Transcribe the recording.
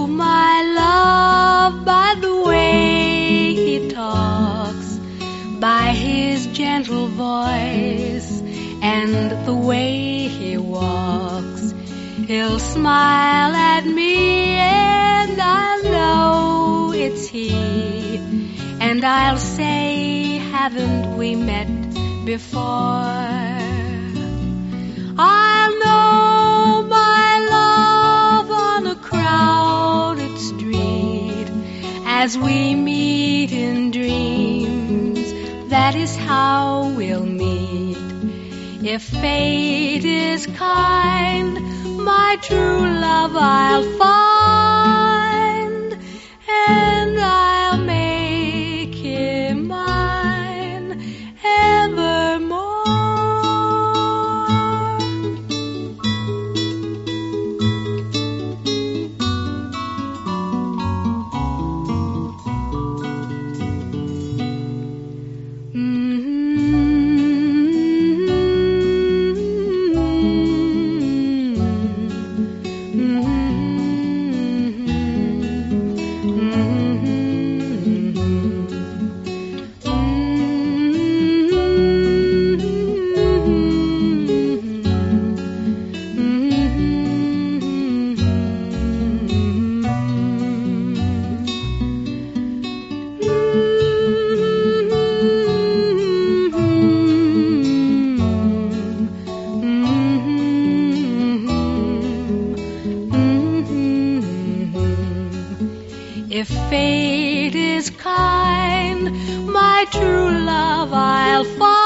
my love by the way he talks, by his gentle voice and the way he walks. He'll smile at me and I'll know it's he, and I'll say, haven't we met before? I'll know my love on a crowded street as we meet in dreams. That is how we'll meet. If fate is kind, my true love I'll find, and I'll make him mine evermore. If fate is kind, my true love I'll find.